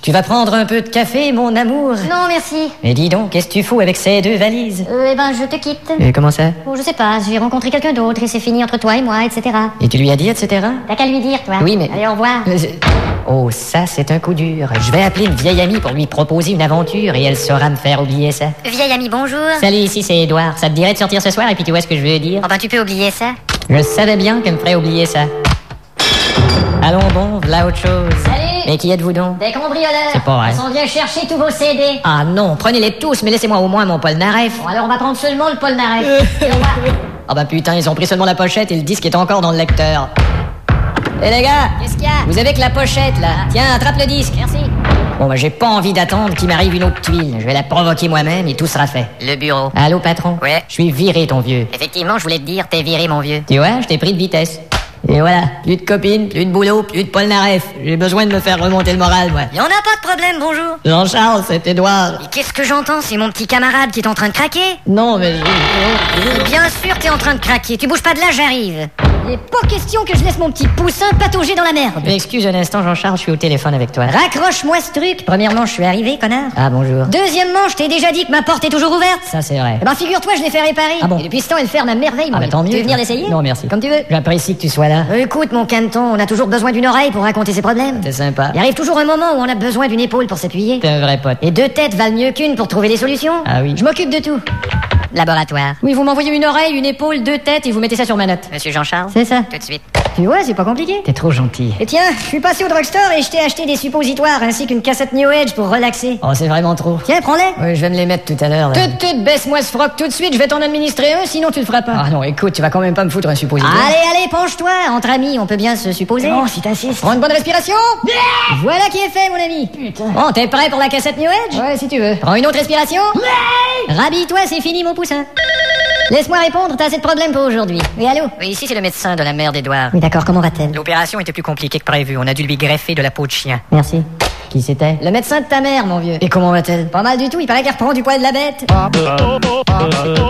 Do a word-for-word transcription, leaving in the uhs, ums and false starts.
Tu vas prendre un peu de café, mon amour? Non, merci. Mais dis donc, qu'est-ce que tu fous avec ces deux valises? Euh, eh ben, je te quitte. Et comment ça? Bon, je sais pas, j'ai rencontré quelqu'un d'autre et c'est fini entre toi et moi, et cetera. Et tu lui as dit, et cetera? T'as qu'à lui dire, toi. Oui, mais... Allez, au revoir. Euh, Oh, ça, c'est un coup dur. Je vais appeler une vieille amie pour lui proposer une aventure et elle saura me faire oublier ça. Vieille amie, bonjour. Salut, ici c'est Edouard. Ça te dirait de sortir ce soir et puis tu vois ce que je veux dire? Oh ben, tu peux oublier ça. Je savais bien qu'elle me ferait oublier ça. Allons bon, v'là autre chose. Salut. Mais qui êtes-vous donc? Des cambrioleurs. C'est pas vrai. On s'en vient chercher tous vos C D. Ah non, prenez-les tous, mais laissez-moi au moins mon polnareff. Bon, alors on va prendre seulement le polnareff. Et au revoir. Ah bah putain, ils ont pris seulement la pochette et le disque est encore dans le lecteur. Eh les gars, Qu'est-ce qu'il y a? vous avez que la pochette là. Tiens, attrape le disque. Merci. Bon bah j'ai pas envie d'attendre qu'il m'arrive une autre tuile. Je vais la provoquer moi-même et tout sera fait. Le bureau. Allô patron? Ouais. Je suis viré ton vieux. Effectivement, je voulais te dire, t'es viré, mon vieux. Tu vois, je t'ai pris de vitesse. Et voilà, plus de copines, plus de boulot, plus de polnareff. J'ai besoin de me faire remonter le moral, moi. Y en a pas de problème, bonjour. Jean-Charles, c'est Edouard. Et qu'est-ce que j'entends? C'est mon petit camarade qui est en train de craquer? Non, mais je... Bien sûr, t'es en train de craquer. Tu bouges pas de là, j'arrive. Il est pas question que je laisse mon petit poussin patauger dans la merde. Excuse un instant, Jean-Charles, je suis au téléphone avec toi. Raccroche-moi ce truc. Premièrement, je suis arrivé, connard. Ah, bonjour. Deuxièmement, je t'ai déjà dit que ma porte est toujours ouverte. Ça, c'est vrai. Eh ben, figure-toi, je l'ai fait réparer. Ah bon? Et depuis ce temps, elle ferme à merveille, mon Ah, bah vieux. tant mieux. Tu veux venir l'essayer? Non, merci. Comme tu veux. J'apprécie que tu sois là. Euh, écoute, mon caneton, on a toujours besoin d'une oreille pour raconter ses problèmes. C'est sympa. Il arrive toujours un moment où on a besoin d'une épaule pour s'appuyer. T'es un vrai pote. Et deux têtes valent mieux qu'une pour trouver des solutions. Ah oui. Je m'occupe de tout. Laboratoire. Oui, vous m'envoyez une oreille, une épaule, deux têtes et vous mettez ça sur ma note. Monsieur Jean-Charles? C'est ça. Tout de suite. Tu vois, c'est pas compliqué. T'es trop gentil. Et tiens, je suis passé au drugstore et je t'ai acheté des suppositoires ainsi qu'une cassette New Age pour relaxer. Oh, c'est vraiment trop. Tiens, prends-les. Oui, je vais me les mettre tout à l'heure. là. Tut, tut, baisse-moi ce froc tout de suite, je vais t'en administrer un, sinon tu le feras pas. Ah non, écoute, tu vas quand même pas me foutre un suppositoire. Allez, allez, penche-toi. Entre amis, on peut bien se supposer. Non, si t'insistes. Prends une bonne respiration. Voilà qui est fait, mon ami. Putain. Bon, t'es prêt pour la cassette New Age? Ouais, si tu veux. Prends une autre respiration. Rhabille-toi, c'est fini, mon poussin. Laisse-moi répondre, t'as assez de problèmes pour aujourd'hui. Oui, allô? Oui, ici c'est le médecin de la mère d'Edouard. Oui, d'accord, comment va-t-elle? L'opération était plus compliquée que prévu. On a dû lui greffer de la peau de chien. Merci. Qui c'était? Le médecin de ta mère, mon vieux. Et comment va-t-elle? Pas mal du tout, il paraît qu'elle reprend du poil de la bête.